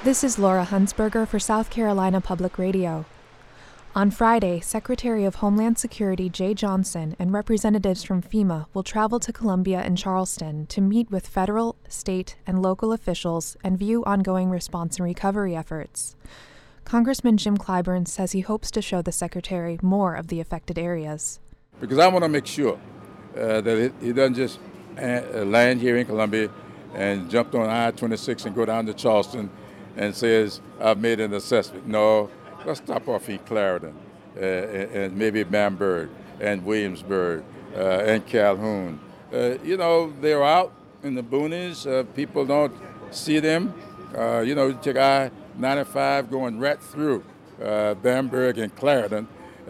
This is Laura Hunsberger for South Carolina Public Radio. On Friday, Secretary of Homeland Security Jeh Johnson and representatives from FEMA will travel to Columbia and Charleston to meet with federal, state, and local officials and view ongoing response and recovery efforts. Congressman Jim Clyburn says he hopes to show the Secretary more of the affected areas. Because I want to make sure that he doesn't just land here in Columbia and jump on I-26 and go down to Charleston and says, I've made an assessment. No, let's stop off in Clarendon and maybe Bamberg and Williamsburg and Calhoun. They're out in the boonies. People don't see them. You take I-95 going right through Bamberg and Clarendon.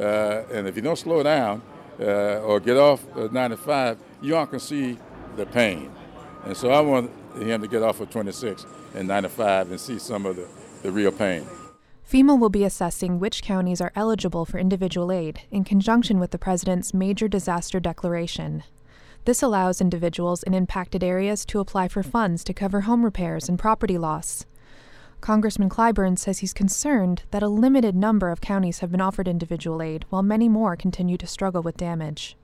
And if you don't slow down or get off 95, you aren't going to see the pain. And so I want him to get off of 26 and 95 and see some of the real pain. FEMA will be assessing which counties are eligible for individual aid in conjunction with the President's Major Disaster Declaration. This allows individuals in impacted areas to apply for funds to cover home repairs and property loss. Congressman Clyburn says he's concerned that a limited number of counties have been offered individual aid, while many more continue to struggle with damage.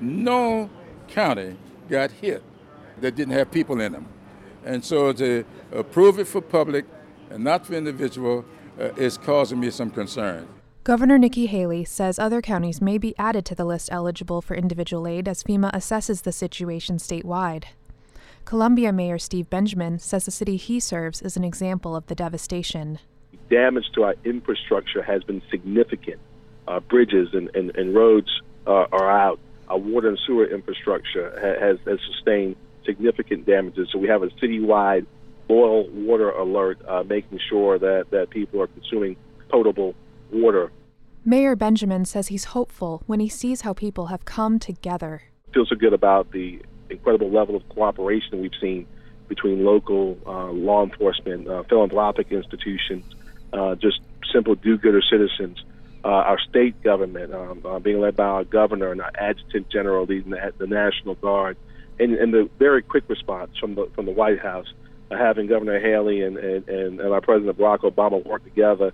No county got hit that didn't have people in them. And so to approve it for public and not for individual is causing me some concern. Governor Nikki Haley says other counties may be added to the list eligible for individual aid as FEMA assesses the situation statewide. Columbia Mayor Steve Benjamin says the city he serves is an example of the devastation. Damage to our infrastructure has been significant. Bridges and roads are out. Our water and sewer infrastructure has sustained significant damages. So we have a citywide boil water alert, making sure that people are consuming potable water. Mayor Benjamin says he's hopeful when he sees how people have come together. Feels so good about the incredible level of cooperation we've seen between local law enforcement, philanthropic institutions, just simple do-gooder citizens, our state government being led by our governor and our adjutant general leading the National Guard, and the very quick response from the White House, having Governor Haley and our President Barack Obama work together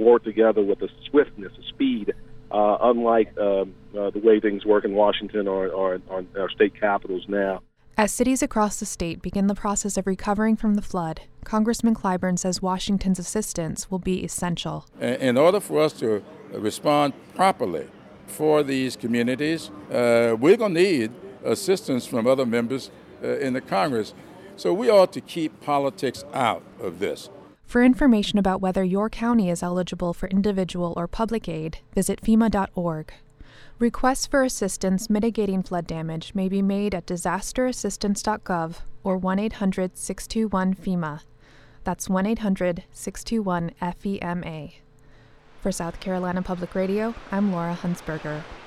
with a swiftness, a speed, unlike the way things work in Washington or our state capitals now. As cities across the state begin the process of recovering from the flood, Congressman Clyburn says Washington's assistance will be essential. In order for us to respond properly for these communities, we're going to need assistance from other members in the Congress. So we ought to keep politics out of this. For information about whether your county is eligible for individual or public aid, visit FEMA.org. Requests for assistance mitigating flood damage may be made at disasterassistance.gov or 1-800-621-FEMA. That's 1-800-621-FEMA. For South Carolina Public Radio, I'm Laura Hunsberger.